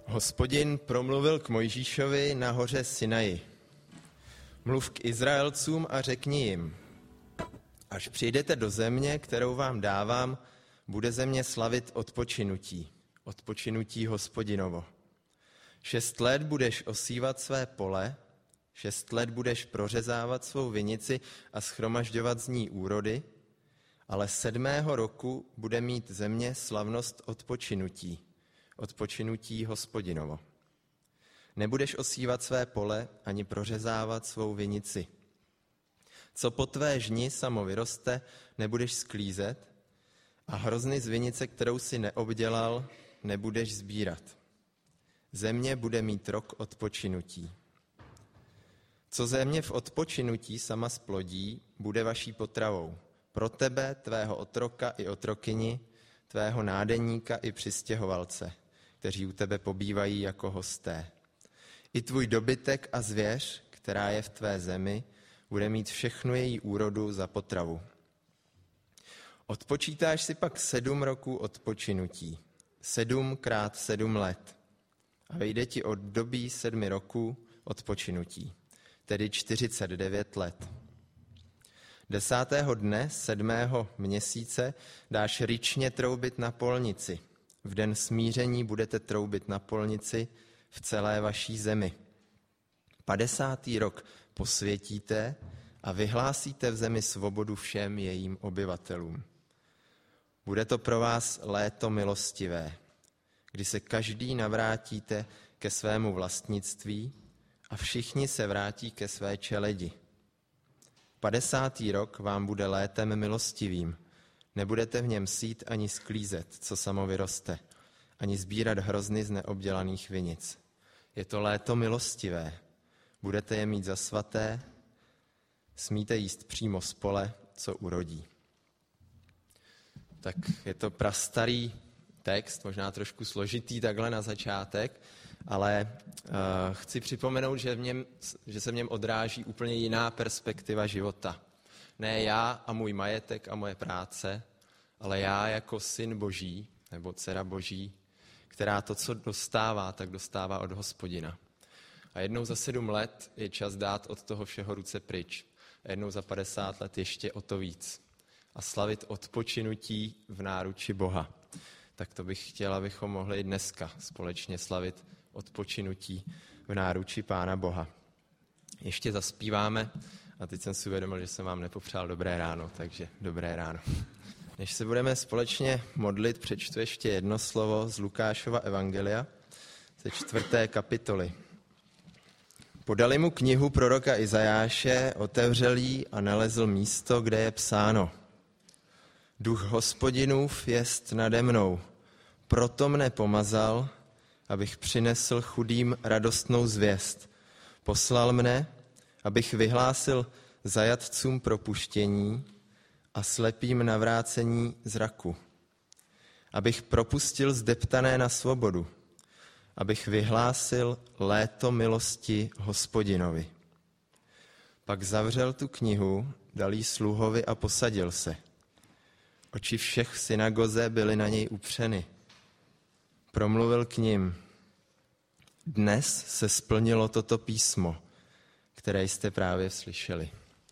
Hospodin promluvil k Mojžíšovi na hoře Sinaji. Mluv k Izraelcům a řekni jim, až přijdete do země, kterou vám dávám, bude země slavit odpočinutí Hospodinovo. 6 let budeš osívat své pole, 6 let budeš prořezávat svou vinici a shromažďovat z ní úrody, ale 7. roku bude mít země slavnost odpočinutí Hospodinovo. Nebudeš osívat své pole ani prořezávat svou vinici. Co po tvé žni samo vyroste, nebudeš sklízet a hrozny z vinice, kterou si neobdělal, nebudeš sbírat. Země bude mít rok odpočinutí. Co země v odpočinutí sama splodí, bude vaší potravou. Pro tebe, tvého otroka i otrokyni, tvého nádeníka i přistěhovalce, kteří u tebe pobývají jako hosté. I tvůj dobytek a zvěř, která je v tvé zemi, bude mít všechnu její úrodu za potravu. Odpočítáš si pak 7 roků odpočinutí, 7 krát 7 let. A vyjde ti období 7 roků odpočinutí, tedy 49 let. 10. dne 7. měsíce dáš ryčně troubit na polnici. V den smíření budete troubit na polnici v celé vaší zemi. 50. rok posvětíte a vyhlásíte v zemi svobodu všem jejím obyvatelům. Bude to pro vás léto milostivé, kdy se každý navrátíte ke svému vlastnictví a všichni se vrátí ke své čeledi. 50. rok vám bude létem milostivým. Nebudete v něm sít ani sklízet, co samo vyroste, ani sbírat hrozny z neobdělaných vinic. Je to léto milostivé. Budete je mít za svaté, smíte jíst přímo z pole, co urodí. Tak je to prastarý text, možná trošku složitý takhle na začátek, ale chci připomenout, že se v něm odráží úplně jiná perspektiva života. Ne já a můj majetek a moje práce, ale já jako syn Boží nebo dcera Boží, která to, co dostává, tak dostává od Hospodina. A jednou za 7 let je čas dát od toho všeho ruce pryč. A jednou za 50 let ještě o to víc. A slavit odpočinutí v náruči Boha. Tak to bych chtěl, abychom mohli dneska společně slavit odpočinutí v náruči Pána Boha. Ještě zaspíváme a teď jsem si uvědomil, že jsem vám nepopřál dobré ráno, takže dobré ráno. Než se budeme společně modlit, přečtu ještě jedno slovo z Lukášova evangelia ze 4. kapitoly. Podali mu knihu proroka Izajáše, otevřel ji a nalezl místo, kde je psáno: Duch Hospodinův jest nade mnou, proto mne pomazal, abych přinesl chudým radostnou zvěst. Poslal mne, abych vyhlásil zajatcům propuštění a slepým navrácení zraku. Abych propustil zdeptané na svobodu, abych vyhlásil léto milosti Hospodinovi. Pak zavřel tu knihu, dal jí sluhovi a posadil se. Oči všech v synagoze byly na něj upřeny. Promluvil k nim: Dnes se splnilo toto písmo, které jste právě slyšeli.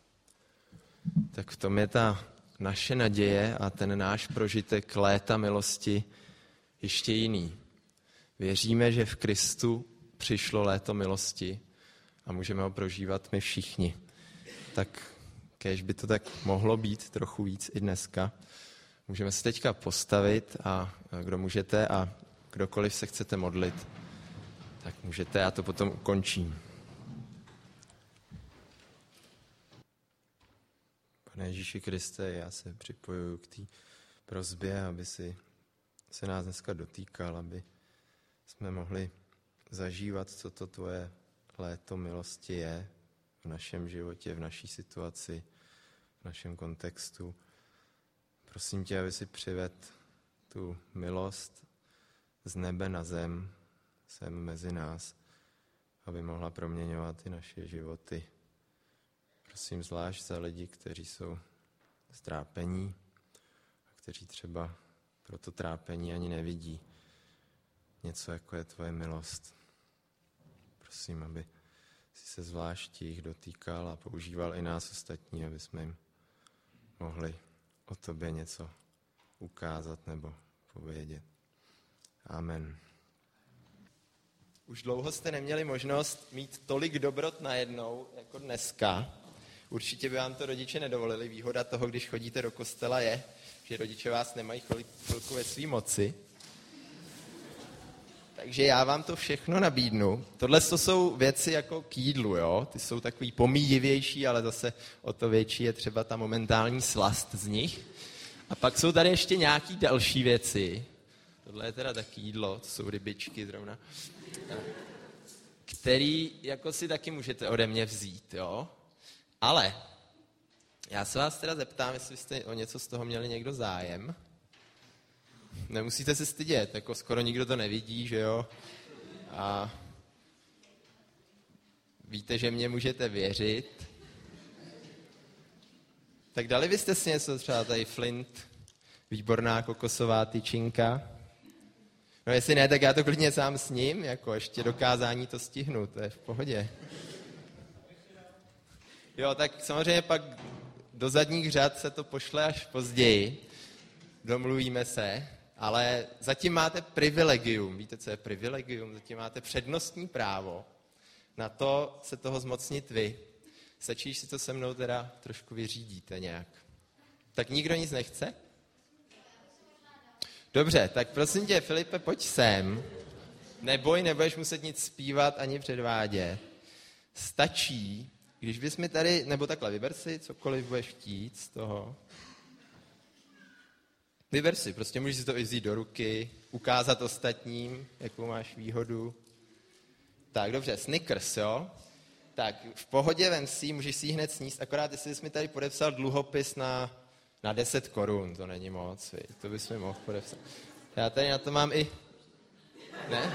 Tak v tom je ta naše naděje a ten náš prožitek léta milosti ještě jiný. Věříme, že v Kristu přišlo léto milosti a můžeme ho prožívat my všichni. Tak kéž by to tak mohlo být trochu víc i dneska. Můžeme se teďka postavit a kdo můžete a kdokoliv se chcete modlit, tak můžete, já to potom ukončím. Pane Ježíši Kriste, já se připojuju k té prosbě, aby si se nás dneska dotýkal, aby jsme mohli zažívat, co to tvoje léto milosti je v našem životě, v naší situaci, v našem kontextu. Prosím tě, aby si přivedl tu milost z nebe na zem, sem mezi nás, aby mohla proměňovat i naše životy. Prosím zvlášť za lidi, kteří jsou trápení a kteří třeba pro to trápení ani nevidí něco, jako je tvoje milost. Prosím, aby si se zvlášť jich dotýkal a používal i nás ostatní, aby jsme jim mohli o tobě něco ukázat nebo povědět. Amen. Už dlouho jste neměli možnost mít tolik dobrot najednou, jako dneska. Určitě by vám to rodiče nedovolili. Výhoda toho, když chodíte do kostela, je, že rodiče vás nemají chvilku ve své moci. Takže já vám to všechno nabídnu. Tohle to jsou věci jako k jídlu, jo? Ty jsou takový pomíjivější, ale zase o to větší je třeba ta momentální slast z nich. A pak jsou tady ještě nějaký další věci. Tohle je teda taky jídlo, to jsou rybičky zrovna. Který jako si taky můžete ode mě vzít, jo? Ale já se vás teda zeptám, jestli jste o něco z toho měli někdo zájem. Nemusíte se stydět, jako skoro nikdo to nevidí, že jo? A víte, že mě můžete věřit. Tak dali byste si něco, třeba tady Flint, výborná kokosová tyčinka. No jestli ne, tak já to klidně sám s ním, jako ještě dokázání to stihnu, to je v pohodě. Jo, tak samozřejmě pak do zadních řad se to pošle až později, domluvíme se, ale zatím máte privilegium. Víte, co je privilegium? Zatím máte přednostní právo na to se toho zmocnit vy. Stačí, si to se mnou teda trošku vyřídíte nějak. Tak nikdo nic nechce? Dobře, tak prosím tě, Filipe, pojď sem. Neboj, nebudeš muset nic zpívat ani předvádět. Stačí, když bys mi tady, nebo takhle, vyber si cokoliv budeš chtít z toho. Vyber si, prostě můžeš si to i vzít do ruky, ukázat ostatním, jakou máš výhodu. Tak, dobře, Snickers, jo? Tak, v pohodě vem si, můžeš si ji hned sníst, akorát jestli jsi mi tady podepsal dluhopis na 10 korun, to není moc, to bys mi mohl podepsat. Já tady na to mám i... Ne?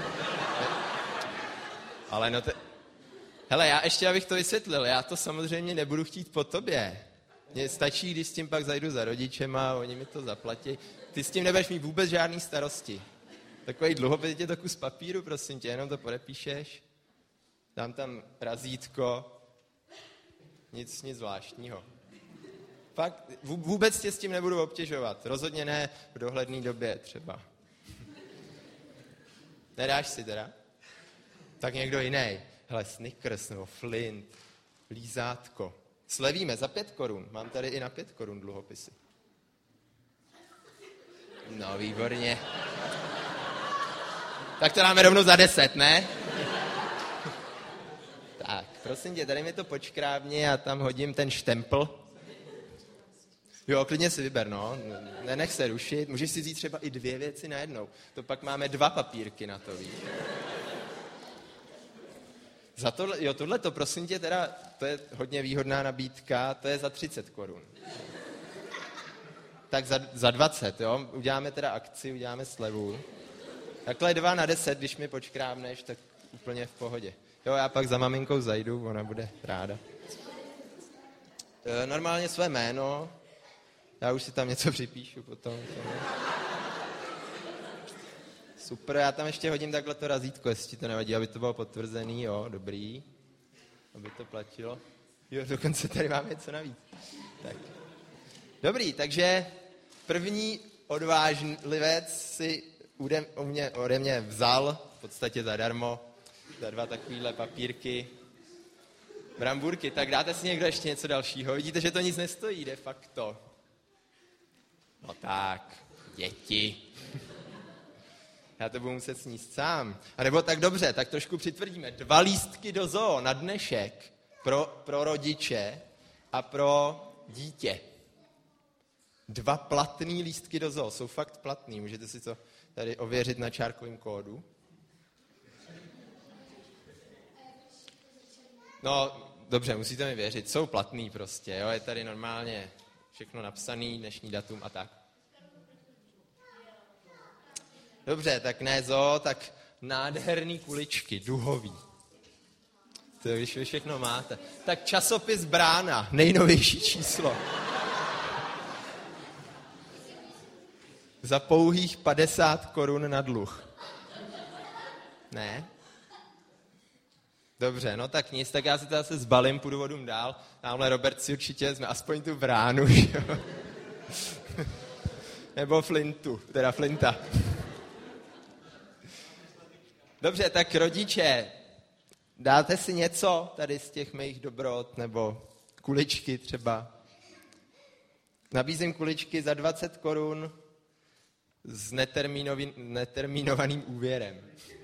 Ale no to... Hele, já ještě, abych to vysvětlil, já to samozřejmě nebudu chtít po tobě. Mně stačí, když s tím pak zajdu za rodičema, oni mi to zaplatí. Ty s tím nebudeš mít vůbec žádný starosti. Takový dluhopis je to kus papíru, prosím tě, jenom to podepíšeš. Dám tam razítko, nic zvláštního. Fakt, vůbec tě s tím nebudu obtěžovat. Rozhodně ne v dohledné době třeba. Nedáš si teda? Tak někdo jiný. Hele, Snickers nebo Flint, lízátko. Slevíme za 5 korun. Mám tady i na 5 korun dluhopisy. No, výborně. Tak to dáme rovnou za 10, ne? Tak, prosím tě, tady mi to počkrábni, já tam hodím ten štempl. Jo, klidně si vyber, no. Nenech se rušit. Můžeš si vzít třeba i 2 věci najednou. To pak máme 2 papírky na to, víš. Za tohle, jo, tohleto, prosím tě, teda, to je hodně výhodná nabídka, to je za 30 korun. Tak za 20, jo, uděláme teda akci, uděláme slevu. Takhle 2 na 10, když mi počkrábneš, tak úplně v pohodě. Jo, já pak za maminkou zajdu, ona bude ráda. Normálně své jméno, já už si tam něco připíšu potom. Super, já tam ještě hodím takhle to razítko, jestli ti to nevadí, aby to bylo potvrzený, jo, dobrý, aby to platilo. Jo, dokonce tady mám něco navíc. Tak. Dobrý, takže první odvážlivec si ode mě vzal, v podstatě zadarmo, za 2 takovýhle papírky, bramburky. Tak dáte si někdo ještě něco dalšího? Vidíte, že to nic nestojí de facto. No tak, děti. Já to budu muset sníst sám. A nebo tak dobře, tak trošku přitvrdíme. 2 lístky do zoo na dnešek pro rodiče a pro dítě. 2 platný lístky do zoo. Jsou fakt platný. Můžete si to tady ověřit na čárkovém kódu. No, dobře, musíte mi věřit. Jsou platný prostě, jo. Je tady normálně všechno napsaný, dnešní datum a tak. Dobře, tak ne zoo, tak nádherný kuličky, duhový. To je, když vy všechno máte. Tak časopis Brána, nejnovější číslo. Za pouhých 50 korun na dluh. Ne? Dobře, no tak nic, tak já si to zase zbalím, půjdu vodům dál. Tamhle Robert si určitě vezme aspoň tu bránu, jo? Nebo Flinta. Dobře, tak rodiče, dáte si něco tady z těch mých dobrot, nebo kuličky třeba? Nabízím kuličky za 20 korun s netermínovaným úvěrem.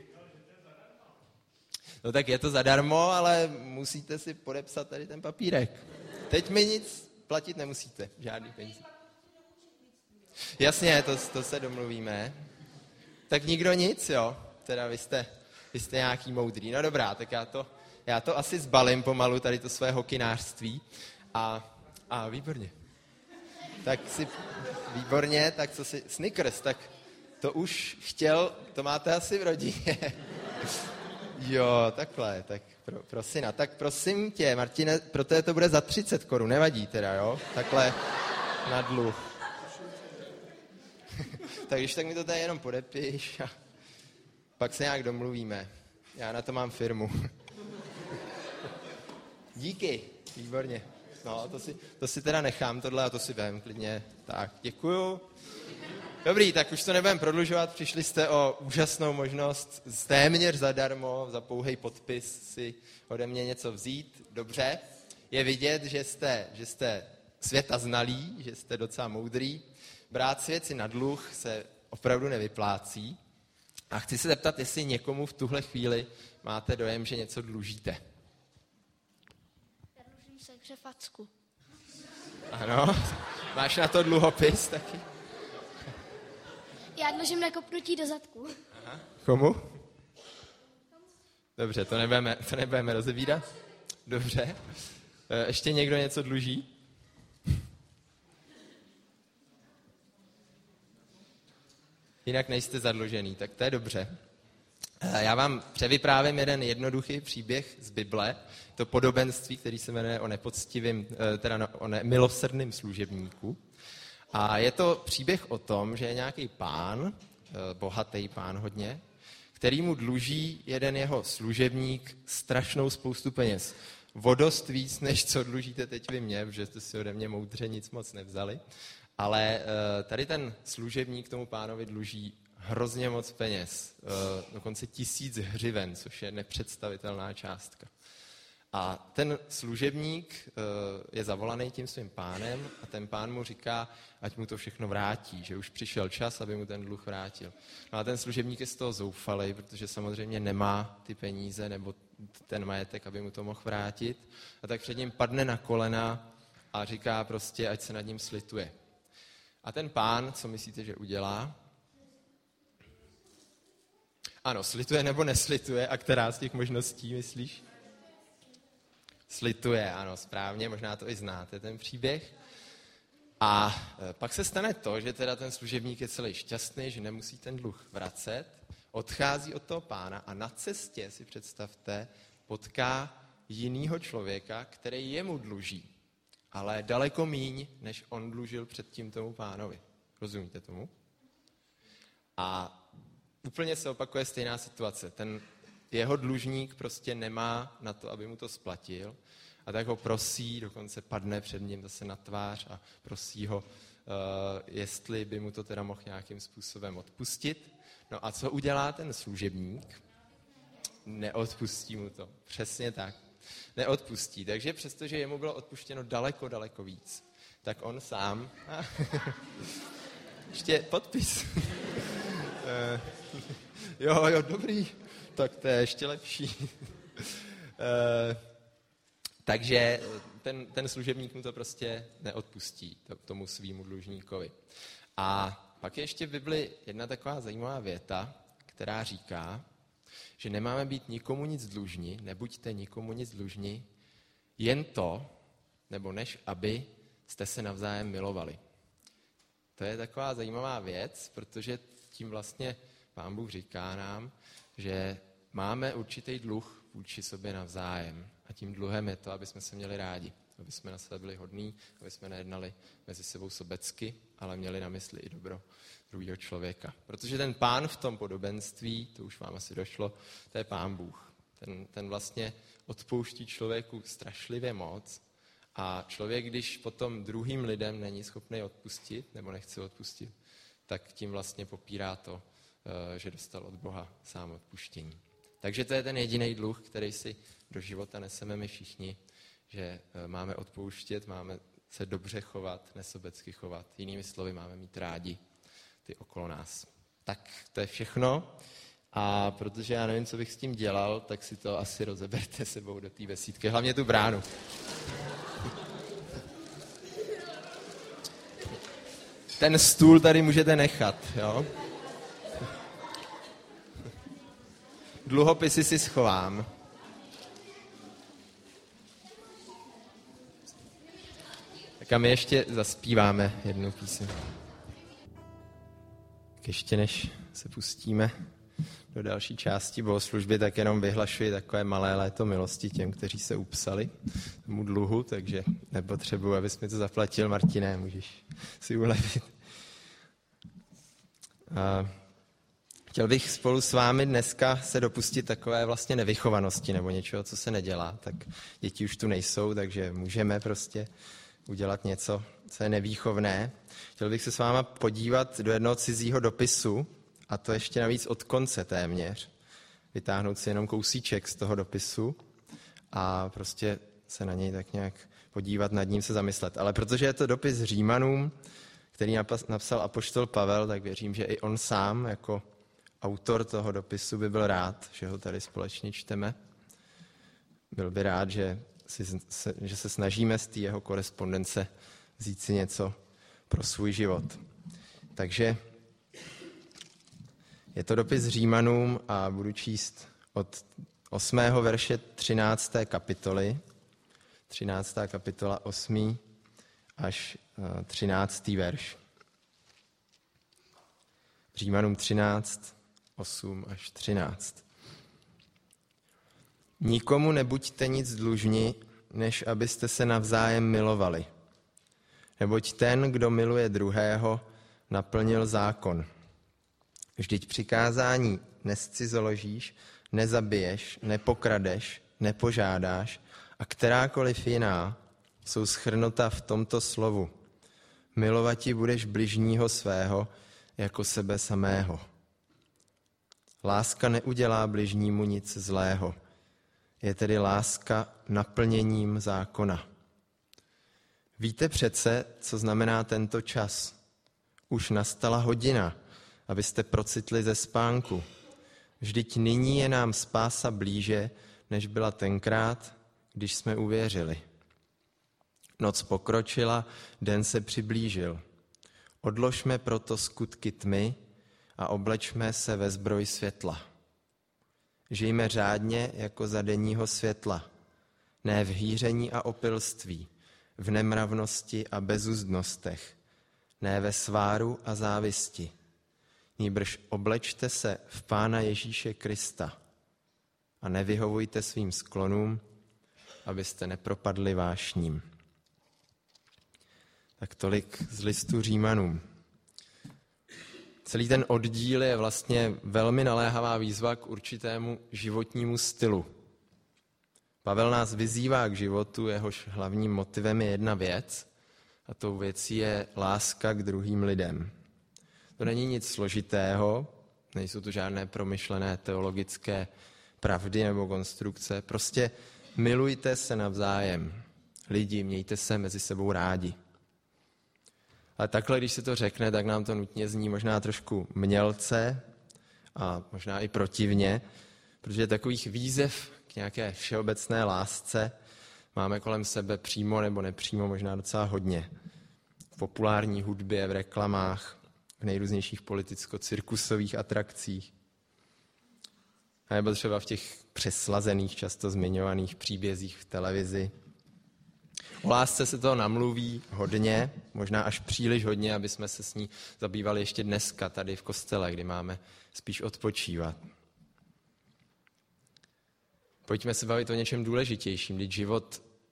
No tak je to zadarmo, ale musíte si podepsat tady ten papírek. Teď mi nic platit nemusíte, žádný peníze. Jasně, to se domluvíme. Tak nikdo nic, jo? Teda vy jste nějaký moudrý. No dobrá, tak já to asi zbalím pomalu, tady to své hokynářství. A výborně. Výborně, tak co si, Snickers, tak to už chtěl, to máte asi v rodině. Jo, takhle, tak pro syna. Tak prosím tě, Martine, pro tebe to bude za 30 korun, nevadí teda, jo? Takhle na dluh. Tak když tak mi to tady jenom podepiš a pak se nějak domluvíme. Já na to mám firmu. Díky, výborně. No, to si teda nechám tohle a to si vem klidně. Tak, děkuju. Dobrý, tak už to nebudeme prodlužovat. Přišli jste o úžasnou možnost téměř zadarmo, za pouhej podpis si ode mě něco vzít. Dobře, je vidět, že jste světa znalí, že jste docela moudrý. Brát si věci na dluh se opravdu nevyplácí. A chci se zeptat, jestli někomu v tuhle chvíli máte dojem, že něco dlužíte. Já dlužím se křefacku. Ano, máš na to dluhopis taky? Já dlužím na kopnutí do zadku. Aha. Komu? Dobře, to nebudeme rozebírat. Dobře. Ještě někdo něco dluží? Jinak nejste zadlužený, tak to je dobře. Já vám převyprávím jeden jednoduchý příběh z Bible, to podobenství, který se jmenuje o milosrdném služebníku. A je to příběh o tom, že je nějaký pán, bohatý pán hodně, který mu dluží jeden jeho služebník strašnou spoustu peněz. Vodost víc, než co dlužíte teď vy mě, protože jste si ode mě moudře nic moc nevzali. Ale tady ten služebník tomu pánovi dluží hrozně moc peněz, dokonce 1000 hřiven, což je nepředstavitelná částka. A ten služebník je zavolaný tím svým pánem a ten pán mu říká, ať mu to všechno vrátí, že už přišel čas, aby mu ten dluh vrátil. No a ten služebník je z toho zoufalej, protože samozřejmě nemá ty peníze nebo ten majetek, aby mu to mohl vrátit. A tak před ním padne na kolena a říká prostě, ať se nad ním slituje. A ten pán, co myslíte, že udělá? Ano, slituje nebo neslituje? A která z těch možností myslíš? Slituje, ano, správně, možná to i znáte, ten příběh. A pak se stane to, že teda ten služebník je celý šťastný, že nemusí ten dluh vracet, odchází od toho pána a na cestě, si představte, potká jinýho člověka, který jemu dluží, ale daleko míň, než on dlužil předtím tomu pánovi. Rozumíte tomu? A úplně se opakuje stejná situace. Ten jeho dlužník prostě nemá na to, aby mu to splatil a tak ho prosí, dokonce padne před ním zase na tvář a prosí ho, jestli by mu to teda mohl nějakým způsobem odpustit. No a co udělá ten služebník? Neodpustí mu to. Přesně tak. Neodpustí. Takže přestože jemu bylo odpuštěno daleko, daleko víc, tak on sám... Ještě podpis. Jo, dobrý. Tak to je ještě lepší. Takže ten služebník mu to prostě neodpustí, tomu svýmu dlužníkovi. A pak je ještě v Bibli jedna taková zajímavá věta, která říká, že nemáme být nikomu nic dlužni, nebuďte nikomu nic dlužni, jen to, nebo než aby jste se navzájem milovali. To je taková zajímavá věc, protože tím vlastně Pán Bůh říká nám, že máme určitý dluh vůči sobě navzájem. A tím dluhem je to, aby jsme se měli rádi. aby jsme na sebe byli hodní, aby jsme nejednali mezi sebou sobecky, ale měli na mysli i dobro druhého člověka. Protože ten Pán v tom podobenství, to už vám asi došlo, to je Pán Bůh. Ten vlastně odpouští člověku strašlivě moc a člověk, když potom druhým lidem není schopný odpustit nebo nechce odpustit, tak tím vlastně popírá to, že dostal od Boha sám odpuštění. Takže to je ten jediný dluh, který si do života neseme my všichni, že máme odpouštět, máme se dobře chovat, nesobecky chovat. Jinými slovy, máme mít rádi ty okolo nás. Tak to je všechno. A protože já nevím, co bych s tím dělal, tak si to asi rozeberte sebou do té besídky. Hlavně tu bránu. Ten stůl tady můžete nechat, jo? Dluhopisy si schovám. Tak a my ještě zaspíváme jednu píseň. Ještě než se pustíme do další části bohoslužby, tak jenom vyhlašuji takové malé léto milosti těm, kteří se upsali tomu dluhu, takže nepotřebuji, abys mi to zaplatil, Martine, můžeš si ulevit. Chtěl bych spolu s vámi dneska se dopustit takové vlastně nevychovanosti nebo něčeho, co se nedělá. Tak děti už tu nejsou, takže můžeme prostě udělat něco, co je nevýchovné. Chtěl bych se s váma podívat do jednoho cizího dopisu, a to ještě navíc od konce téměř. Vytáhnout si jenom kousíček z toho dopisu a prostě se na něj tak nějak podívat, nad ním se zamyslet. Ale protože je to dopis Římanům, který napsal apoštol Pavel, tak věřím, že i on sám jako autor toho dopisu by byl rád, že ho tady společně čteme. Byl by rád, že se snažíme z té jeho korespondence vzít si něco pro svůj život. Takže je to dopis Římanům a budu číst od 8. verše 13. kapitoly. 13. kapitola 8. až 13. verš. Římanům 13, 8 až 13. Nikomu nebuďte nic dlužni, než abyste se navzájem milovali. Neboť ten, kdo miluje druhého, naplnil zákon. Vždyť přikázání nezcizoložíš, nezabiješ, nepokradeš, nepožádáš a kterákoliv jiná jsou shrnuta v tomto slovu. Milovati budeš bližního svého jako sebe samého. Láska neudělá bližnímu nic zlého. Je tedy láska naplněním zákona. Víte přece, co znamená tento čas. Už nastala hodina, abyste procitli ze spánku. Vždyť nyní je nám spása blíže, než byla tenkrát, když jsme uvěřili. Noc pokročila, den se přiblížil. Odložme proto skutky tmy a oblečme se ve zbroj světla. Žijme řádně jako za denního světla, ne v hýření a opilství, v nemravnosti a bezuzdnostech, ne ve sváru a závisti. Nýbrž oblečte se v Pána Ježíše Krista a nevyhovujte svým sklonům, abyste nepropadli vášním. Tak tolik z listu Římanům. Celý ten oddíl je vlastně velmi naléhavá výzva k určitému životnímu stylu. Pavel nás vyzývá k životu, jehož hlavním motivem je jedna věc, a tou věcí je láska k druhým lidem. To není nic složitého, nejsou to žádné promyšlené teologické pravdy nebo konstrukce, prostě milujte se navzájem. Lidi, mějte se mezi sebou rádi. Ale takhle, když se to řekne, tak nám to nutně zní možná trošku mělce a možná i protivně, protože takových výzev k nějaké všeobecné lásce máme kolem sebe přímo nebo nepřímo možná docela hodně. V populární hudbě, v reklamách, v nejrůznějších politicko-cirkusových atrakcích. A nebo třeba v těch přeslazených, často zmiňovaných příbězích v televizi. O lásce se toho namluví hodně, možná až příliš hodně, aby jsme se s ní zabývali ještě dneska tady v kostele, kdy máme spíš odpočívat. Pojďme se bavit o něčem důležitějším, když život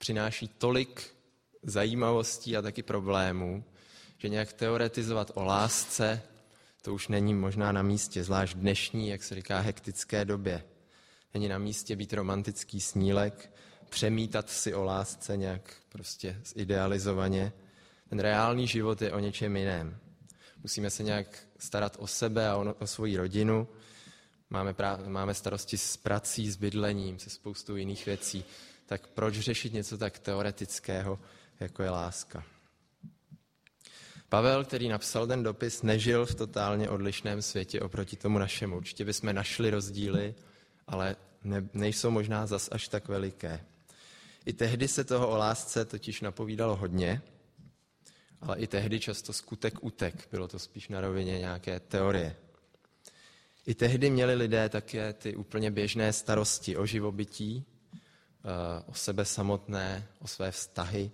přináší tolik zajímavostí a taky problémů, že nějak teoretizovat o lásce, to už není možná na místě, zvlášť dnešní, jak se říká, hektické době. Není na místě být romantický snílek, přemítat si o lásce nějak prostě zidealizovaně. Ten reálný život je o něčem jiném. Musíme se nějak starat o sebe a o svoji rodinu. Máme starosti s prací, s bydlením, se spoustou jiných věcí. Tak proč řešit něco tak teoretického, jako je láska? Pavel, který napsal ten dopis, nežil v totálně odlišném světě oproti tomu našemu. Určitě bychom našli rozdíly, ale nejsou možná zas až tak veliké. I tehdy se toho o lásce totiž napovídalo hodně, ale i tehdy často skutek utek. Bylo to spíš na rovině nějaké teorie. I tehdy měli lidé také ty úplně běžné starosti o živobytí, o sebe samotné, o své vztahy.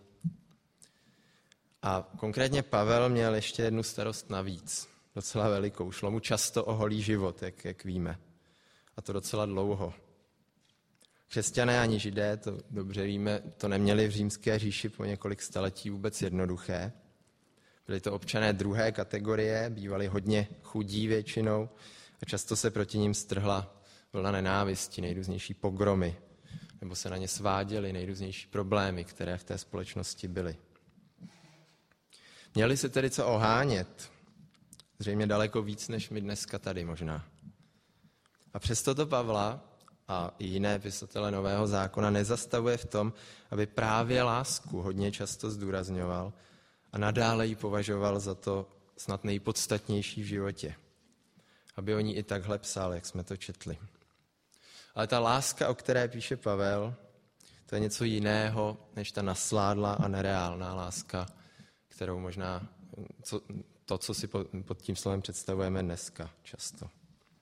A konkrétně Pavel měl ještě jednu starost navíc, docela velikou. Šlo mu často o holý život, jak víme. A to docela dlouho. Křesťané ani židé, to dobře víme, to neměli v římské říši po několik staletí vůbec jednoduché. Byli to občané druhé kategorie, bývali hodně chudí většinou a často se proti nim strhla vlna nenávisti, nejrůznější pogromy, nebo se na ně sváděly nejrůznější problémy, které v té společnosti byly. Měli se tedy co ohánět, zřejmě daleko víc, než my dneska tady možná. A přesto to Pavla a i jiné pisatele Nového zákona nezastavuje v tom, aby právě lásku hodně často zdůrazňoval a nadále ji považoval za to snad nejpodstatnější v životě. Aby o ní i takhle psal, jak jsme to četli. Ale ta láska, o které píše Pavel, to je něco jiného, než ta nasládlá a nereálná láska, kterou možná, co si pod tím slovem představujeme dneska často.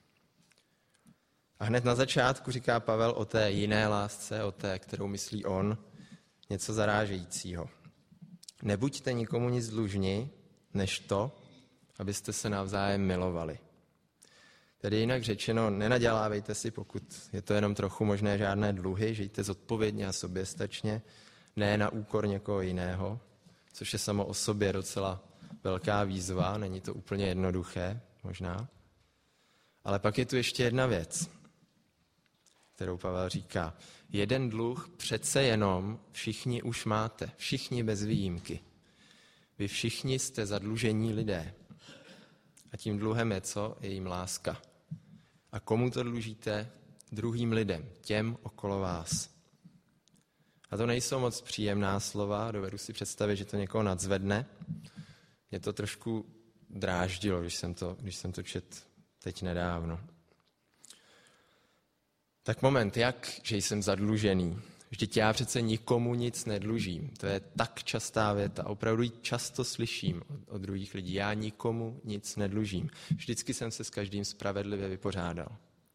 A hned na začátku říká Pavel o té jiné lásce, o té, kterou myslí on, něco zarážejícího. Nebuďte nikomu nic dlužni, než to, abyste se navzájem milovali. Tedy jinak řečeno, nenadělávejte si, pokud je to jenom trochu možné, žádné dluhy, žijte zodpovědně a soběstačně, ne na úkor někoho jiného, což je samo o sobě docela velká výzva, není to úplně jednoduché, možná. Ale pak je tu ještě jedna věc, kterou Pavel říká. Jeden dluh přece jenom všichni už máte, všichni bez výjimky. Vy všichni jste zadlužení lidé. A tím dluhem je co? Je jim láska. A komu to dlužíte? Druhým lidem, těm okolo vás. A to nejsou moc příjemná slova, dovedu si představit, že to někoho nadzvedne. Mě to trošku dráždilo, když jsem to četl teď nedávno. Tak moment, jak, že jsem zadlužený? Vždyť já přece nikomu nic nedlužím. To je tak častá věta, opravdu ji často slyším od druhých lidí. Já nikomu nic nedlužím. Vždycky jsem se s každým spravedlivě vypořádal.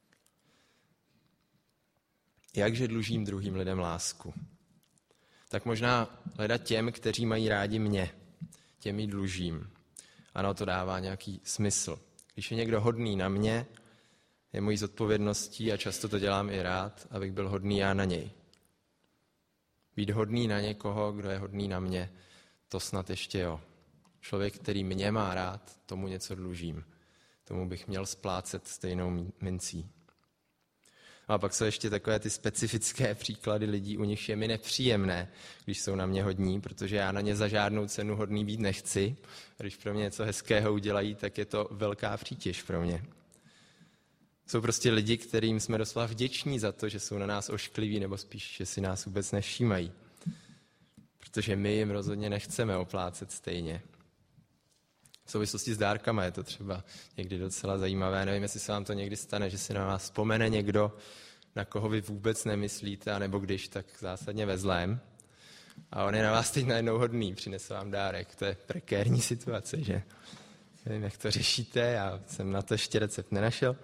Jakže dlužím druhým lidem lásku? Tak možná hledat těm, kteří mají rádi mě. Těm ji dlužím. Ano, to dává nějaký smysl. Když je někdo hodný na mě, je mojí zodpovědností a často to dělám i rád, abych byl hodný já na něj. Být hodný na někoho, kdo je hodný na mě, to snad ještě jo. Člověk, který mě má rád, tomu něco dlužím. Tomu bych měl splácet stejnou mincí. A pak jsou ještě takové ty specifické příklady lidí, u nich je mi nepříjemné, když jsou na mě hodní, protože já na ně za žádnou cenu hodný být nechci. A když pro mě něco hezkého udělají, tak je to velká přítěž pro mě. Jsou prostě lidi, kterým jsme doslova vděční za to, že jsou na nás oškliví, nebo spíš, že si nás vůbec nevšímají. Protože my jim rozhodně nechceme oplácet stejně. V souvislosti s dárkama je to třeba někdy docela zajímavé. Nevím, jestli se vám to někdy stane, že si na vás vzpomene někdo, na koho vy vůbec nemyslíte, anebo když, tak zásadně ve zlém. A on je na vás teď najednou hodný, přinese vám dárek. To je prekérní situace, že? Nevím, jak to řešíte, já jsem na to ještě recept nenašel.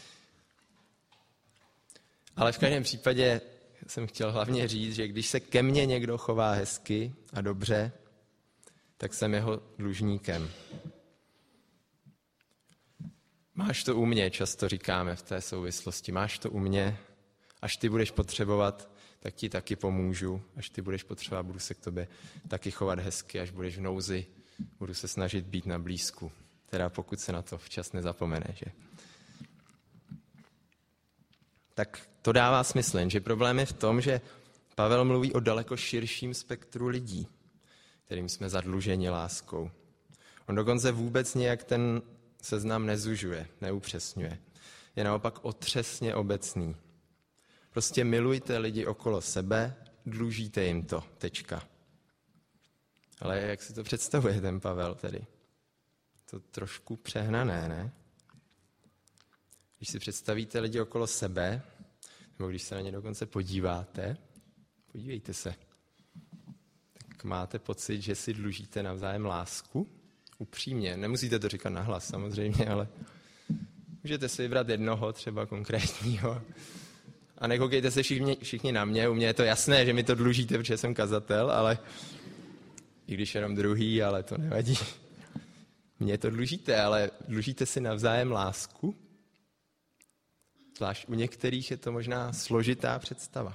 Ale v každém případě jsem chtěl hlavně říct, že když se ke mně někdo chová hezky a dobře, tak jsem jeho dlužníkem. Máš to u mě, často říkáme v té souvislosti. Máš to u mě, až ty budeš potřebovat, tak ti taky pomůžu. Až ty budeš potřebovat, budu se k tobě taky chovat hezky, až budeš v nouzi, budu se snažit být na blízku. Teda pokud se na to včas nezapomene, že? Tak to dává smysl, že problém je v tom, že Pavel mluví o daleko širším spektru lidí, kterým jsme zadluženi láskou. On dokonce vůbec nějak ten seznam nezužuje, neupřesňuje. Je naopak otřesně obecný. Prostě milujte lidi okolo sebe, dlužíte jim to, tečka. Ale jak si to představuje ten Pavel tedy? To trošku přehnané, ne? Když si představíte lidi okolo sebe, nebo když se na ně dokonce podíváte, podívejte se, tak máte pocit, že si dlužíte navzájem lásku? Upřímně, nemusíte to říkat nahlas samozřejmě, ale můžete si vybrat jednoho třeba konkrétního. A nekoukejte se všichni na mě, u mě je to jasné, že mi to dlužíte, protože jsem kazatel, ale i když jenom druhý, ale to nevadí. Mně to dlužíte, ale dlužíte si navzájem lásku? Zvlášť u některých je to možná složitá představa.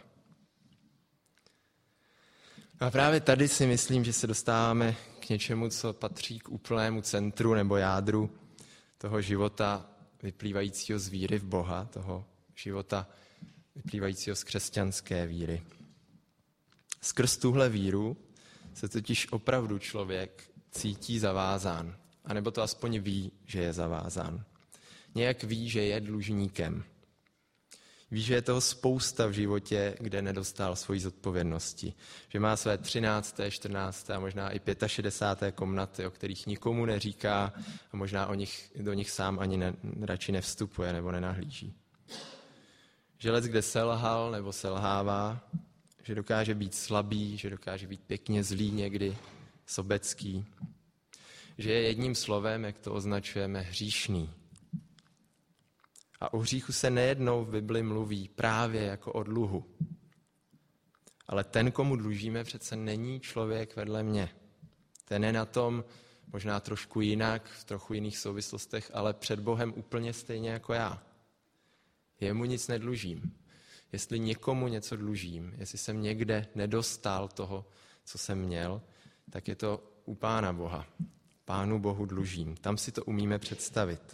A právě tady si myslím, že se dostáváme k něčemu, co patří k úplnému centru nebo jádru toho života vyplývajícího z víry v Boha, toho života vyplývajícího z křesťanské víry. Skrz tuhle víru se totiž opravdu člověk cítí zavázán, anebo to aspoň ví, že je zavázán. Nějak ví, že je dlužníkem. Ví, že je toho spousta v životě, kde nedostal svoji zodpovědnosti. Že má své 13., 14. a možná i 65. komnaty, o kterých nikomu neříká a možná do nich sám ani radši nevstupuje nebo nenahlíží. Že leckde selhal nebo selhává, že dokáže být slabý, že dokáže být pěkně zlý někdy, sobecký. Že je jedním slovem, jak to označujeme, hříšný. A o hříchu se nejednou v Bibli mluví právě jako o dluhu. Ale ten, komu dlužíme, přece není člověk vedle mě. Ten je na tom možná trošku jinak, v trochu jiných souvislostech, ale před Bohem úplně stejně jako já. Jemu nic nedlužím. Jestli někomu něco dlužím, jestli jsem někde nedostal toho, co jsem měl, tak je to u Pána Boha. Pánu Bohu dlužím. Tam si to umíme představit.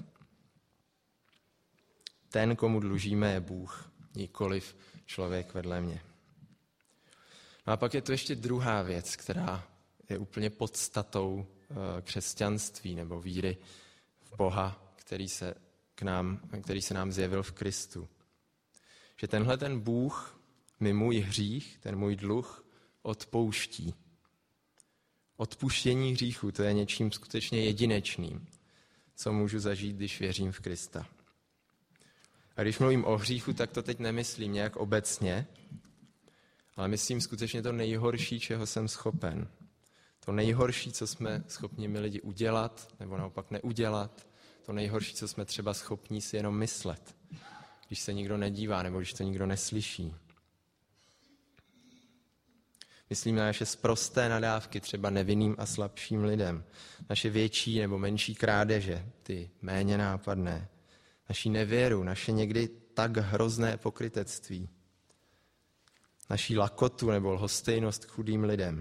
Ten, komu dlužíme, je Bůh, nikoliv člověk vedle mě. No a pak je tu ještě druhá věc, která je úplně podstatou křesťanství nebo víry v Boha, který se nám zjevil v Kristu. Že tenhle ten Bůh mi můj hřích, ten můj dluh odpouští. Odpuštění hříchu, to je něčím skutečně jedinečným, co můžu zažít, když věřím v Krista. A když mluvím o hříchu, tak to teď nemyslím nějak obecně, ale myslím skutečně to nejhorší, čeho jsem schopen. To nejhorší, co jsme schopni my lidi udělat, nebo naopak neudělat. To nejhorší, co jsme třeba schopni si jenom myslet, když se nikdo nedívá, nebo když to nikdo neslyší. Myslím na naše sprosté nadávky třeba nevinným a slabším lidem. Naše větší nebo menší krádeže, ty méně nápadné. Naší nevěru, naše někdy tak hrozné pokrytectví. Naší lakotu nebo lhostejnost k chudým lidem.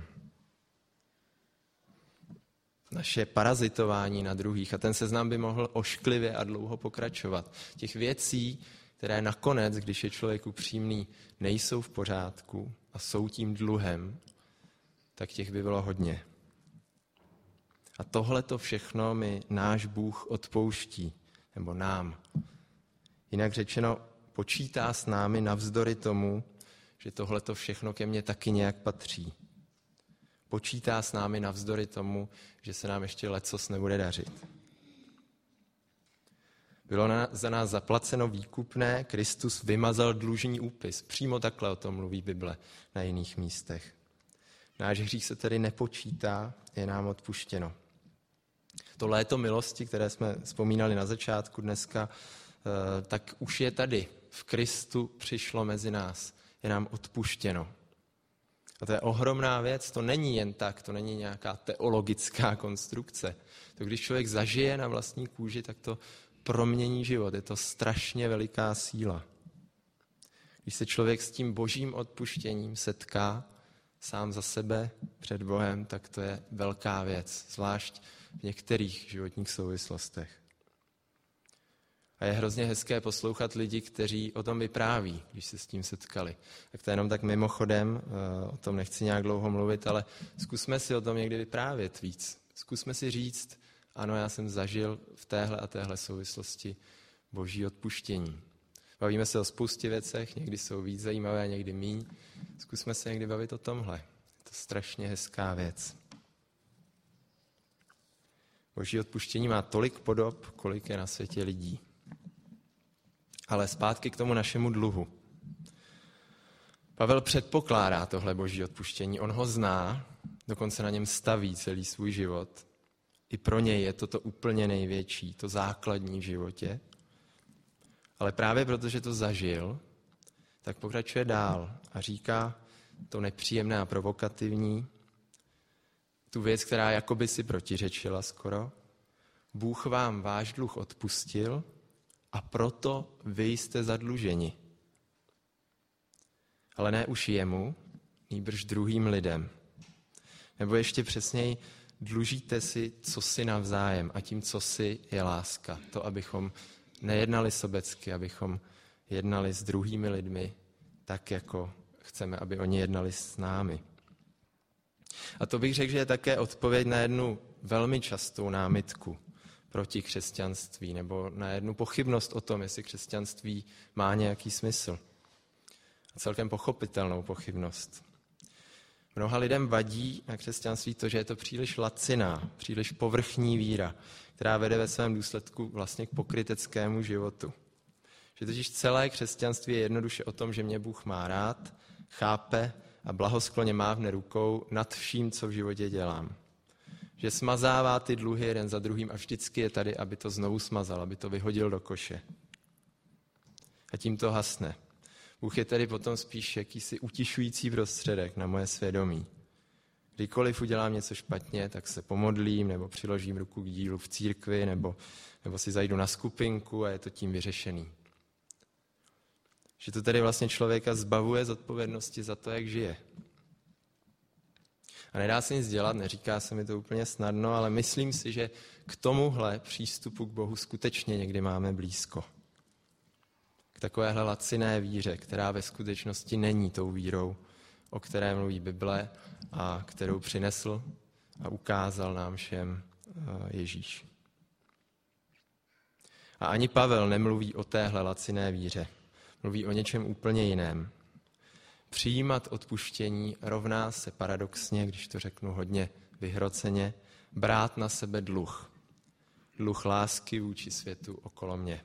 Naše parazitování na druhých. A ten seznam by mohl ošklivě a dlouho pokračovat. Těch věcí, které nakonec, když je člověk upřímný, nejsou v pořádku a jsou tím dluhem, tak těch by bylo hodně. A tohle to všechno mi náš Bůh odpouští, nebo nám. Jinak řečeno, počítá s námi navzdory tomu, že tohle to všechno ke mně taky nějak patří. Počítá s námi navzdory tomu, že se nám ještě lecos nebude dařit. Bylo za nás zaplaceno výkupné, Kristus vymazal dlužní úpis. Přímo takhle o tom mluví Bible na jiných místech. Náš hřích se tedy nepočítá, je nám odpuštěno. To léto milosti, které jsme vzpomínali na začátku dneska, tak už je tady. V Kristu přišlo mezi nás. Je nám odpuštěno. A to je ohromná věc, to není jen tak, to není nějaká teologická konstrukce. To když člověk zažije na vlastní kůži, tak to promění život. Je to strašně veliká síla. Když se člověk s tím božím odpuštěním setká sám za sebe před Bohem, tak to je velká věc, zvlášť v některých životních souvislostech. A je hrozně hezké poslouchat lidi, kteří o tom vypráví, když se s tím setkali. Tak to je jenom tak mimochodem, o tom nechci nějak dlouho mluvit, ale zkusme si o tom někdy vyprávět víc. Zkusme si říct, ano, já jsem zažil v téhle a téhle souvislosti boží odpuštění. Bavíme se o spoustě věcech, někdy jsou víc zajímavé, někdy míň. Zkusme se někdy bavit o tomhle. Je to strašně hezká věc. Boží odpuštění má tolik podob, kolik je na světě lidí. Ale zpátky k tomu našemu dluhu. Pavel předpokládá tohle boží odpuštění, on ho zná, dokonce na něm staví celý svůj život. I pro něj je to úplně největší, to základní v životě. Ale právě protože to zažil, tak pokračuje dál a říká to nepříjemné a provokativní, tu věc, která jakoby si protiřečila skoro. Bůh vám váš dluh odpustil a proto vy jste zadluženi. Ale ne už jemu, nýbrž druhým lidem. Nebo ještě přesněji, dlužíte si cosi navzájem a tím cosi je láska. To, abychom nejednali sobecky, abychom jednali s druhými lidmi tak, jako chceme, aby oni jednali s námi. A to bych řekl, že je také odpověď na jednu velmi častou námitku proti křesťanství, nebo na jednu pochybnost o tom, jestli křesťanství má nějaký smysl. A celkem pochopitelnou pochybnost. Mnoha lidem vadí na křesťanství to, že je to příliš laciná, příliš povrchní víra, která vede ve svém důsledku vlastně k pokryteckému životu. Že totiž celé křesťanství je jednoduše o tom, že mě Bůh má rád, chápe a blahoskloně mávne rukou nad vším, co v životě dělám. Že smazává ty dluhy jeden za druhým a vždycky je tady, aby to znovu smazal, aby to vyhodil do koše. A tím to hasne. Bůh je tedy potom spíš jakýsi utišující prostředek na moje svědomí. Kdykoliv udělám něco špatně, tak se pomodlím nebo přiložím ruku k dílu v církvi nebo si zajdu na skupinku a je to tím vyřešený. Že to tedy vlastně člověka zbavuje z odpovědnosti za to, jak žije. A nedá se nic dělat, neříká se mi to úplně snadno, ale myslím si, že k tomuhle přístupu k Bohu skutečně někdy máme blízko. K takovéhle laciné víře, která ve skutečnosti není tou vírou, o které mluví Bible a kterou přinesl a ukázal nám všem Ježíš. A ani Pavel nemluví o téhle laciné víře. Mluví o něčem úplně jiném. Přijímat odpuštění rovná se paradoxně, když to řeknu hodně vyhroceně, brát na sebe dluh. Dluh lásky vůči světu okolo mě.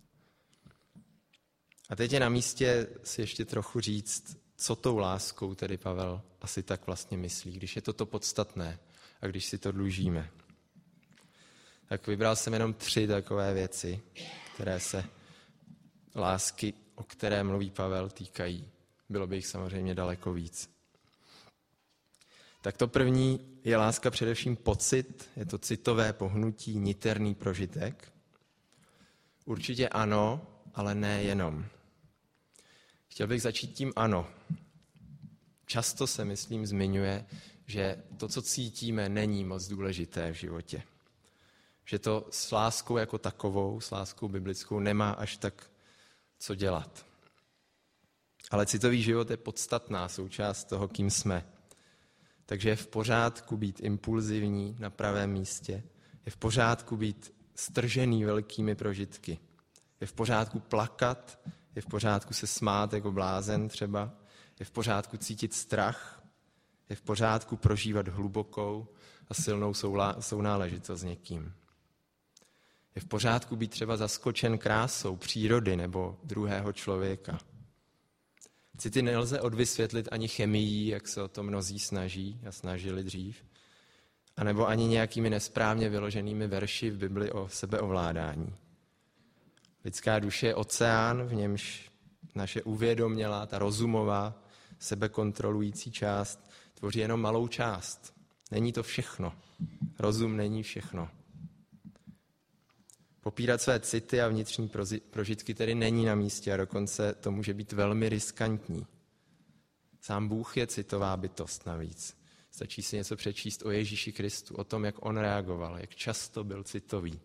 A teď je na místě si ještě trochu říct, co tou láskou tedy Pavel asi tak vlastně myslí, když je to podstatné a když si to dlužíme. Tak vybral jsem jenom 3 takové věci, které se lásky, o které mluví Pavel, týkají. Bylo by jich samozřejmě daleko víc. Tak to první je láska především pocit, je to citové pohnutí, niterný prožitek. Určitě ano, ale ne jenom. Chtěl bych začít tím ano. Často se, myslím, zmiňuje, že to, co cítíme, není moc důležité v životě. Že to s láskou jako takovou, s láskou biblickou, nemá až tak co dělat. Ale citový život je podstatná součást toho, kým jsme. Takže je v pořádku být impulzivní na pravém místě. Je v pořádku být stržený velkými prožitky. Je v pořádku plakat, je v pořádku se smát jako blázen třeba. Je v pořádku cítit strach. Je v pořádku prožívat hlubokou a silnou sounáležitost s někým. Je v pořádku být třeba zaskočen krásou přírody nebo druhého člověka. City nelze odvysvětlit ani chemií, jak se o to mnozí snaží a snažili dřív, anebo ani nějakými nesprávně vyloženými verši v Bibli o sebeovládání. Lidská duše je oceán, v němž naše uvědomělá, ta rozumová, sebekontrolující část tvoří jenom malou část. Není to všechno. Rozum není všechno. Popírat své city a vnitřní prožitky tedy není na místě a dokonce to může být velmi riskantní. Sám Bůh je citová bytost navíc. Stačí si něco přečíst o Ježíši Kristu, o tom, jak on reagoval, jak často byl citový.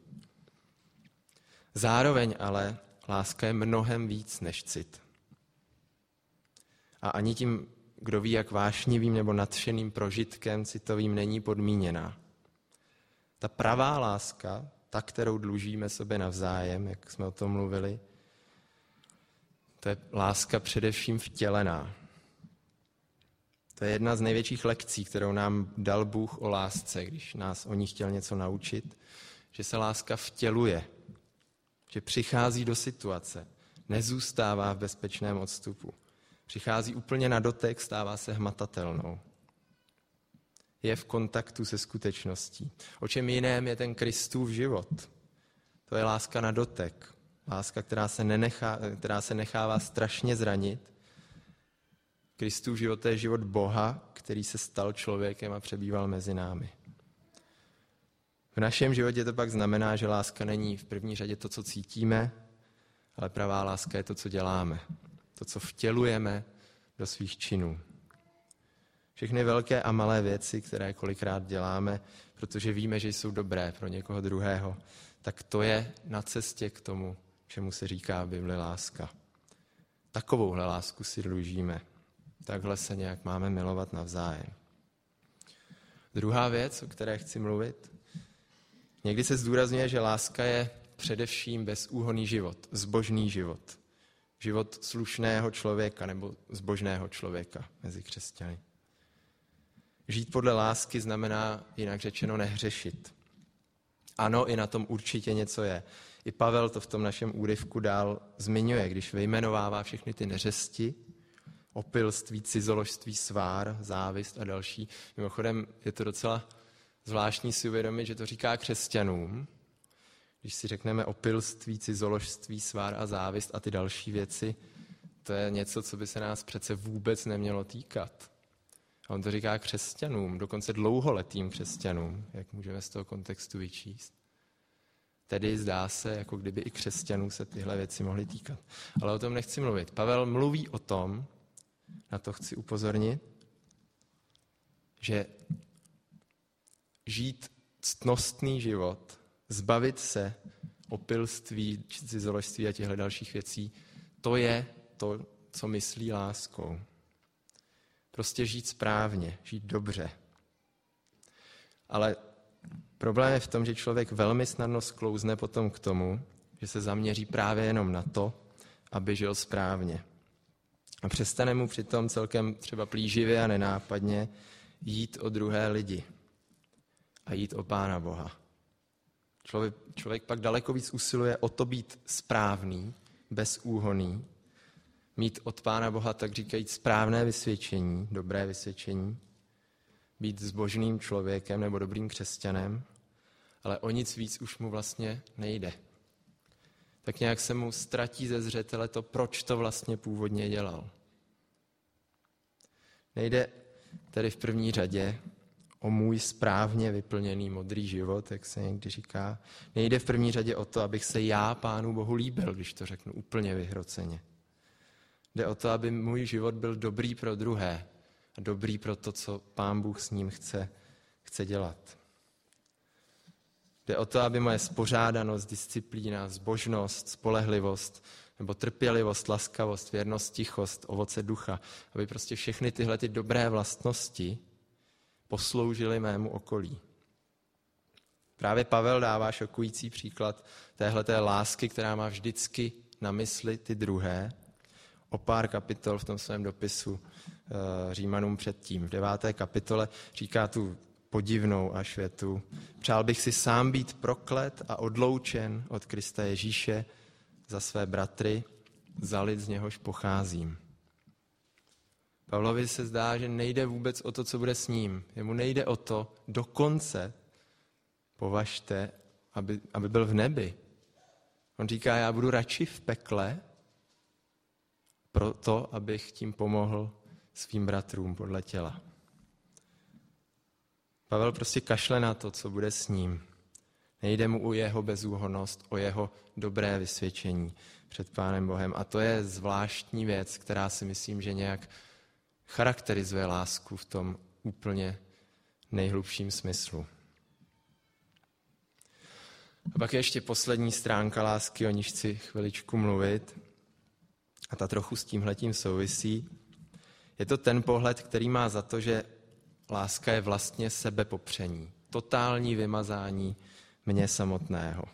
Zároveň ale láska je mnohem víc než cit. A ani tím, kdo ví, jak vášnivým nebo nadšeným prožitkem citovým není podmíněná. Ta pravá láska, ta, kterou dlužíme sobě navzájem, jak jsme o tom mluvili, to je láska především vtělená. To je jedna z největších lekcí, kterou nám dal Bůh o lásce, když nás o ní chtěl něco naučit, že se láska vtěluje, že přichází do situace, nezůstává v bezpečném odstupu. Přichází úplně na dotek, stává se hmatatelnou. Je v kontaktu se skutečností. O čem jiném je ten Kristův život? To je láska na dotek. Láska, která se nechává strašně zranit. Kristův život to je život Boha, který se stal člověkem a přebýval mezi námi. V našem životě to pak znamená, že láska není v první řadě to, co cítíme, ale pravá láska je to, co děláme. To, co vtělujeme do svých činů. Všechny velké a malé věci, které kolikrát děláme, protože víme, že jsou dobré pro někoho druhého, tak to je na cestě k tomu, čemu se říká v Bibli láska. Takovouhle lásku si dlužíme. Takhle se nějak máme milovat navzájem. Druhá věc, o které chci mluvit, někdy se zdůrazňuje, že láska je především bezúhonný život, zbožný život. Život slušného člověka nebo zbožného člověka mezi křesťany. Žít podle lásky znamená, jinak řečeno, nehřešit. Ano, i na tom určitě něco je. I Pavel to v tom našem úryvku dál zmiňuje, když vyjmenovává všechny ty neřesti, opilství, cizoložství, svár, závist a další. Mimochodem je to docela zvláštní si uvědomit, že to říká křesťanům. Když si řekneme opilství, cizoložství, svár a závist a ty další věci, to je něco, co by se nás přece vůbec nemělo týkat. A on to říká křesťanům, dokonce dlouholetým křesťanům, jak můžeme z toho kontextu vyčíst. Tedy zdá se, jako kdyby i křesťanů se tyhle věci mohly týkat. Ale o tom nechci mluvit. Pavel mluví o tom, na to chci upozornit, že žít ctnostný život, zbavit se opilství, cizoložství a těchto dalších věcí, to je to, co myslí láskou. Prostě žít správně, žít dobře. Ale problém je v tom, že člověk velmi snadno sklouzne potom k tomu, že se zaměří právě jenom na to, aby žil správně. A přestane mu přitom celkem třeba plíživě a nenápadně jít o druhé lidi a jít o Pána Boha. Člověk pak daleko víc usiluje o to být správný, bezúhonný, mít od Pána Boha, tak říkajíc, správné vysvědčení, dobré vysvědčení, být zbožným člověkem nebo dobrým křesťanem, ale o nic víc už mu vlastně nejde. Tak nějak se mu ztratí ze zřetele to, proč to vlastně původně dělal. Nejde tedy v první řadě o můj správně vyplněný modrý život, jak se někdy říká. Nejde v první řadě o to, abych se já Pánu Bohu líbil, když to řeknu úplně vyhroceně. Jde o to, aby můj život byl dobrý pro druhé a dobrý pro to, co Pán Bůh s ním chce dělat. Jde o to, aby moje spořádanost, disciplína, zbožnost, spolehlivost nebo trpělivost, laskavost, věrnost, tichost, ovoce ducha, aby prostě všechny tyhle ty dobré vlastnosti posloužily mému okolí. Právě Pavel dává šokující příklad téhleté lásky, která má vždycky na mysli ty druhé, o pár kapitol v tom svém dopisu Římanům předtím. V 9. kapitole říká tu podivnou až větu: přál bych si sám být proklet a odloučen od Krista Ježíše za své bratry, za lid, z něhož pocházím. Pavlovi se zdá, že nejde vůbec o to, co bude s ním. Jemu nejde o to, dokonce považte, aby byl v nebi. On říká, já budu radši v pekle, proto, abych tím pomohl svým bratrům podle těla. Pavel prostě kašle na to, co bude s ním. Nejde mu o jeho bezúhonnost, o jeho dobré vysvědčení před Pánem Bohem. A to je zvláštní věc, která si myslím, že nějak charakterizuje lásku v tom úplně nejhlubším smyslu. A pak je ještě poslední stránka lásky, o níž chci chviličku mluvit. A ta trochu s tímhletím souvisí. Je to ten pohled, který má za to, že láska je vlastně sebepopření. Totální vymazání mě samotného.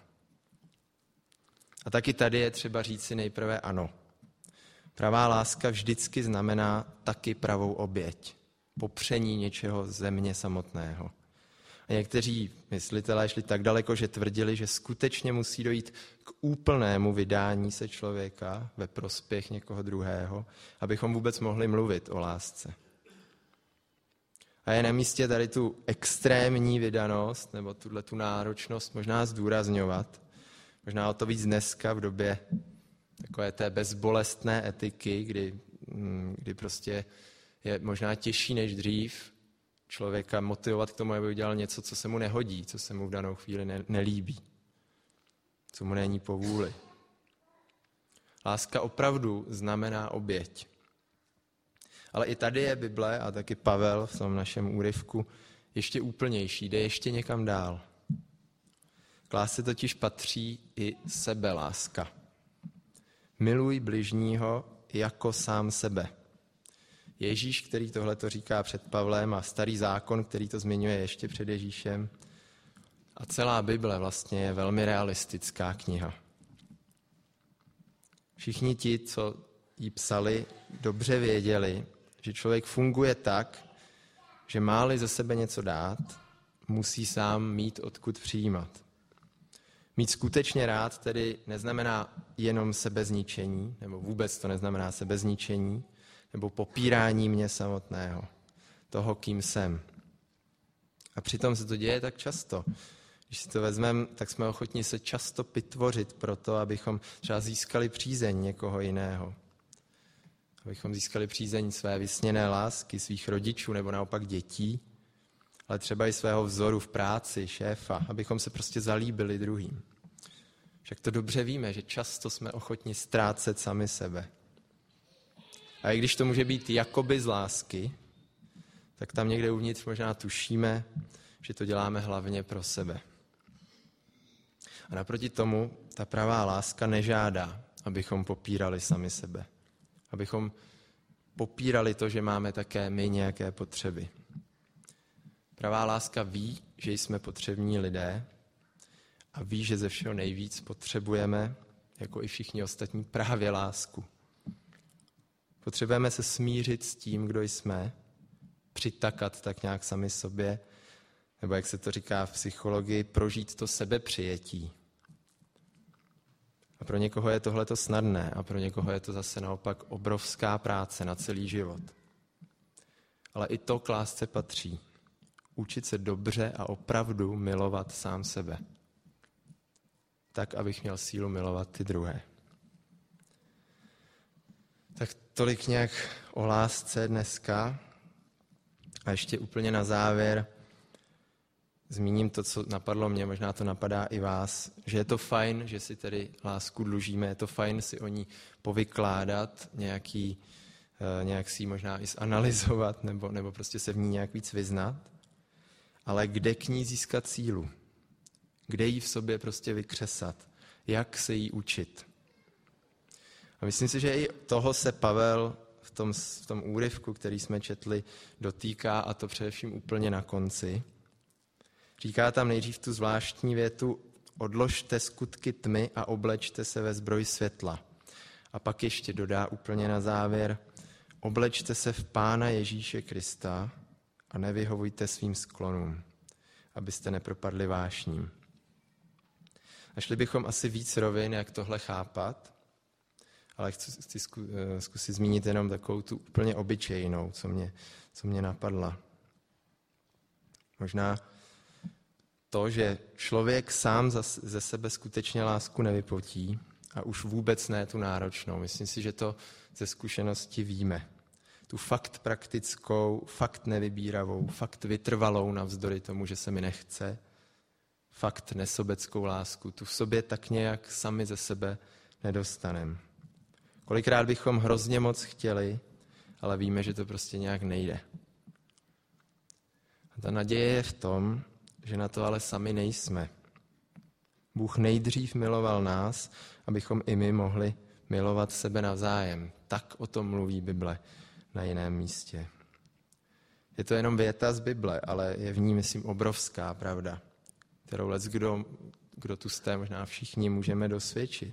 A taky tady je třeba říci nejprve ano. Pravá láska vždycky znamená taky pravou oběť. Popření něčeho ze mě samotného. A někteří myslitelé šli tak daleko, že tvrdili, že skutečně musí dojít k úplnému vydání se člověka ve prospěch někoho druhého, abychom vůbec mohli mluvit o lásce. A je na místě tady tu extrémní vydanost nebo tu náročnost možná zdůrazňovat. Možná o to víc dneska v době takové té bezbolestné etiky, kdy prostě je možná těžší než dřív člověka motivovat k tomu, aby udělal něco, co se mu nehodí, co se mu v danou chvíli nelíbí, co mu není po vůli. Láska opravdu znamená oběť. Ale i tady je Bible a taky Pavel v tom našem úryvku ještě úplnější, jde ještě někam dál. K lásce totiž patří i sebeláska. Miluj bližního jako sám sebe. Ježíš, který tohle to říká před Pavlem, a Starý zákon, který to zmiňuje ještě před Ježíšem. A celá Bible vlastně je velmi realistická kniha. Všichni ti, co ji psali, dobře věděli, že člověk funguje tak, že má-li ze sebe něco dát, musí sám mít odkud přijímat. Mít skutečně rád tedy neznamená jenom sebezničení, nebo vůbec to neznamená sebezničení, nebo popírání mě samotného, toho, kým jsem. A přitom se to děje tak často. Když si to vezmeme, tak jsme ochotni se často pitvořit pro to, abychom třeba získali přízeň někoho jiného. Abychom získali přízeň své vysněné lásky, svých rodičů nebo naopak dětí, ale třeba i svého vzoru v práci, šéfa, abychom se prostě zalíbili druhým. Však to dobře víme, že často jsme ochotni ztrácet sami sebe. A i když to může být jakoby z lásky, tak tam někde uvnitř možná tušíme, že to děláme hlavně pro sebe. A naproti tomu ta pravá láska nežádá, abychom popírali sami sebe. Abychom popírali to, že máme také my nějaké potřeby. Pravá láska ví, že jsme potřební lidé a ví, že ze všeho nejvíc potřebujeme, jako i všichni ostatní, právě lásku. Potřebujeme se smířit s tím, kdo jsme, přitakat tak nějak sami sobě, nebo jak se to říká v psychologii, prožít to sebepřijetí. A pro někoho je tohleto snadné a pro někoho je to zase naopak obrovská práce na celý život. Ale i to k lásce patří. Učit se dobře a opravdu milovat sám sebe. Tak, abych měl sílu milovat ty druhé. Tak tolik nějak o lásce dneska. A ještě úplně na závěr zmíním to, co napadlo mě, možná to napadá i vás, že je to fajn, že si tedy lásku dlužíme, je to fajn si o ní povykládat, nějak si ji možná i zanalyzovat, nebo prostě se v ní nějak víc vyznat, ale kde k ní získat sílu? Kde ji v sobě prostě vykřesat? Jak se jí učit? A myslím si, že i toho se Pavel v tom úryvku, který jsme četli, dotýká, a to především úplně na konci. Říká tam nejdřív tu zvláštní větu: odložte skutky tmy a oblečte se ve zbroj světla. A pak ještě dodá úplně na závěr: oblečte se v Pána Ježíše Krista a nevyhovujte svým sklonům, abyste nepropadli vášním. A šli bychom asi víc rovin, jak tohle chápat, ale chci zkusit zmínit jenom takovou tu úplně obyčejnou, co mě napadla. Možná to, že člověk sám ze sebe skutečně lásku nevypotí a už vůbec ne tu náročnou. Myslím si, že to ze zkušenosti víme. Tu fakt praktickou, fakt nevybíravou, fakt vytrvalou navzdory tomu, že se mi nechce, fakt nesobeckou lásku. Tu v sobě tak nějak sami ze sebe nedostaneme. Kolikrát bychom hrozně moc chtěli, ale víme, že to prostě nějak nejde. A ta naděje je v tom, že na to ale sami nejsme. Bůh nejdřív miloval nás, abychom i my mohli milovat sebe navzájem. Tak o tom mluví Bible na jiném místě. Je to jenom věta z Bible, ale je v ní, myslím, obrovská pravda, kterou kdo tu jste, možná všichni můžeme dosvědčit.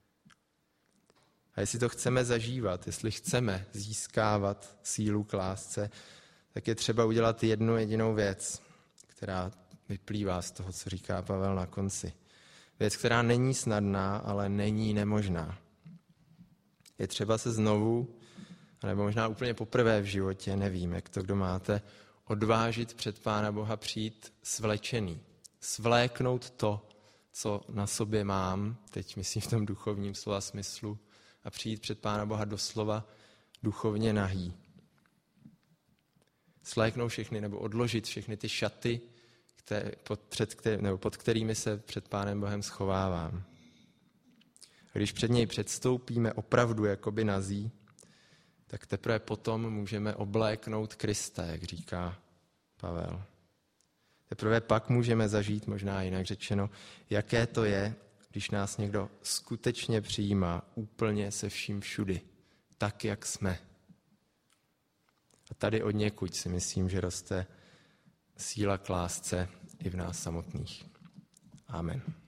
A jestli to chceme zažívat, jestli chceme získávat sílu k lásce, tak je třeba udělat jednu jedinou věc, která vyplývá z toho, co říká Pavel na konci. Věc, která není snadná, ale není nemožná. Je třeba se znovu, nebo možná úplně poprvé v životě, nevím, jak to kdo máte, odvážit před Pána Boha přijít svlečený. Svléknout to, co na sobě mám, teď myslím v tom duchovním slova smyslu, a přijít před Pána Boha doslova duchovně nahý. Svléknout všechny, nebo odložit všechny ty šaty, pod kterými se před Pánem Bohem schovávám. Když před něj předstoupíme opravdu jakoby nazí, tak teprve potom můžeme obléknout Krista, jak říká Pavel. Teprve pak můžeme zažít, možná jinak řečeno, jaké to je, když nás někdo skutečně přijímá úplně se vším všudy, tak, jak jsme. A tady odněkud si myslím, že roste síla k lásce i v nás samotných. Amen.